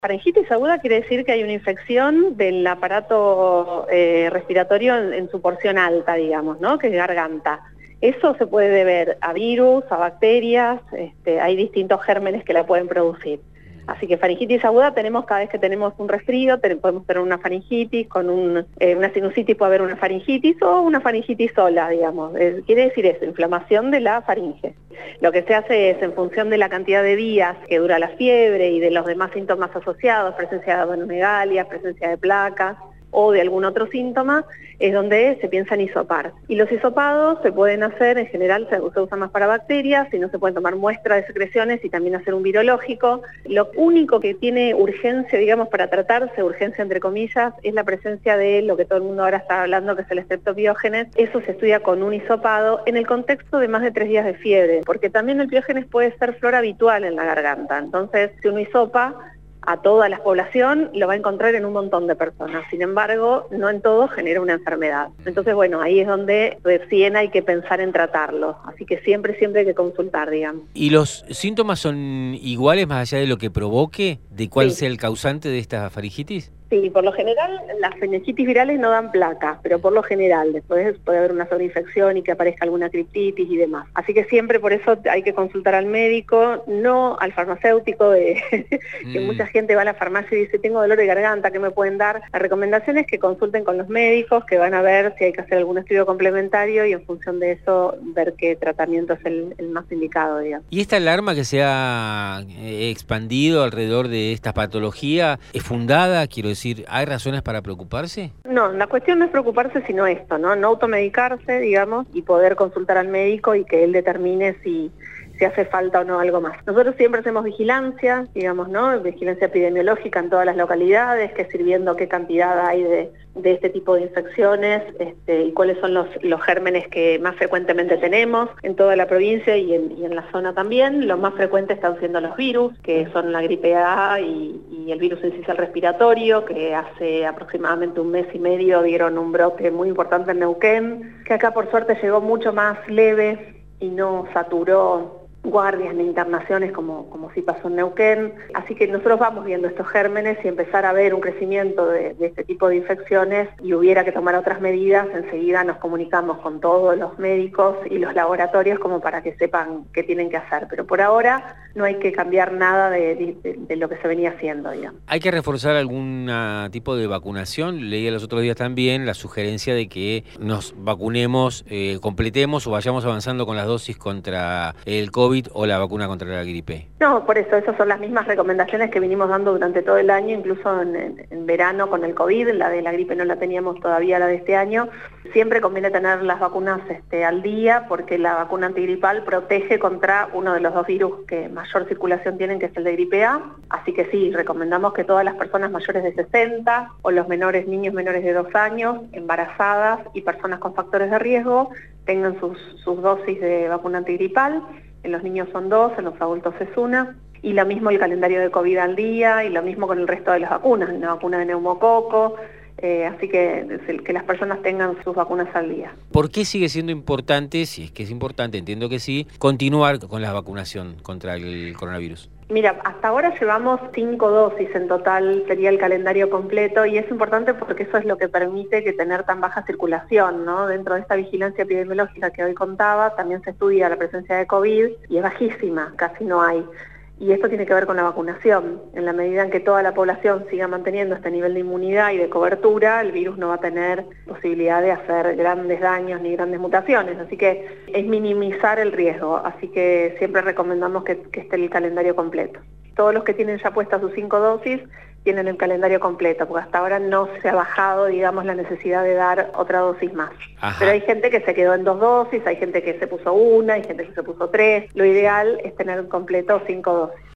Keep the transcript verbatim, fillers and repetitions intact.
Faringitis aguda quiere decir que hay una infección del aparato eh, respiratorio en, en su porción alta, digamos, ¿no? Que es garganta. Eso se puede deber a virus, a bacterias, este, hay distintos gérmenes que la pueden producir. Así que faringitis aguda tenemos cada vez que tenemos un resfrío, ten, podemos tener una faringitis, con un, eh, una sinusitis puede haber una faringitis o una faringitis sola, digamos. Eh, quiere decir eso, inflamación de la faringe. Lo que se hace es, en función de la cantidad de días que dura la fiebre y de los demás síntomas asociados, presencia de adenomegalia, presencia de placas, o de algún otro síntoma, es donde se piensa en hisopar. Y los hisopados se pueden hacer, en general se, se usan más para bacterias, si no se pueden tomar muestras de secreciones y también hacer un virológico. Lo único que tiene urgencia, digamos, para tratarse, urgencia entre comillas, es la presencia de lo que todo el mundo ahora está hablando, que es el streptopiógenes. Eso se estudia con un hisopado en el contexto de más de tres días de fiebre, porque también el piógenes puede ser flora habitual en la garganta. Entonces, si uno hisopa a toda la población, lo va a encontrar en un montón de personas. Sin embargo, no en todo genera una enfermedad. Entonces, bueno, ahí es donde recién hay que pensar en tratarlo. Así que siempre, siempre hay que consultar, digamos. ¿Y los síntomas son iguales más allá de lo que provoque, de cuál Sí. sea el causante de esta faringitis? Sí, por lo general las faringitis virales no dan placas, pero por lo general después puede haber una sobreinfección y que aparezca alguna criptitis y demás. Así que siempre por eso hay que consultar al médico, no al farmacéutico, de que mm. mucha gente va a la farmacia y dice tengo dolor de garganta, ¿qué me pueden dar? La recomendación es que consulten con los médicos, que van a ver si hay que hacer algún estudio complementario y en función de eso ver qué tratamiento es el, el más indicado, digamos. ¿Y esta alarma que se ha expandido alrededor de esta patología es fundada? Quiero decir, ¿hay razones para preocuparse? No, la cuestión no es preocuparse sino esto, ¿no? No automedicarse, digamos, y poder consultar al médico y que él determine si, si hace falta o no algo más. Nosotros siempre hacemos vigilancia, digamos, ¿no? Vigilancia epidemiológica en todas las localidades, que sirviendo qué cantidad hay de, de este tipo de infecciones este, y cuáles son los, los gérmenes que más frecuentemente tenemos en toda la provincia y en, y en la zona también. Los más frecuentes están siendo los virus, que son la gripe A y, y el virus incisional respiratorio, que hace aproximadamente un mes y medio dieron un brote muy importante en Neuquén, que acá por suerte llegó mucho más leve y no saturó guardias ni internaciones como, como sí pasó en Neuquén. Así que nosotros vamos viendo estos gérmenes y empezar a ver un crecimiento de, de este tipo de infecciones y hubiera que tomar otras medidas, enseguida nos comunicamos con todos los médicos y los laboratorios como para que sepan qué tienen que hacer. Pero por ahora no hay que cambiar nada de, de, de lo que se venía haciendo, digamos. ¿Hay que reforzar algún tipo de vacunación? Leía los otros días también la sugerencia de que nos vacunemos, eh, completemos o vayamos avanzando con las dosis contra el COVID o la vacuna contra la gripe. No, por eso, esas son las mismas recomendaciones que vinimos dando durante todo el año, incluso en, en, en verano con el COVID, la de la gripe no la teníamos todavía, la de este año. Siempre conviene tener las vacunas este, al día, porque la vacuna antigripal protege contra uno de los dos virus que mayor circulación tienen, que es el de gripe A. Así que sí, recomendamos que todas las personas mayores de sesenta o los menores, niños menores de dos años, embarazadas y personas con factores de riesgo, tengan sus, sus dosis de vacuna antigripal. En los niños son dos, en los adultos es una, y lo mismo el calendario de COVID al día, y lo mismo con el resto de las vacunas, la vacuna de neumococo, eh, así que que las personas tengan sus vacunas al día. ¿Por qué sigue siendo importante, si es que es importante, entiendo que sí, continuar con la vacunación contra el coronavirus? Mira, hasta ahora llevamos cinco dosis en total, sería el calendario completo, y es importante porque eso es lo que permite que tener tan baja circulación, ¿no? Dentro de esta vigilancia epidemiológica que hoy contaba, también se estudia la presencia de COVID y es bajísima, casi no hay. Y esto tiene que ver con la vacunación. En la medida en que toda la población siga manteniendo este nivel de inmunidad y de cobertura, el virus no va a tener posibilidad de hacer grandes daños ni grandes mutaciones. Así que es minimizar el riesgo. Así que siempre recomendamos que, que esté el calendario completo. Todos los que tienen ya puestas sus cinco dosis tienen el calendario completo, porque hasta ahora no se ha bajado, digamos, la necesidad de dar otra dosis más. Ajá. Pero hay gente que se quedó en dos dosis, hay gente que se puso una, hay gente que se puso tres. Lo ideal es tener completo cinco dosis.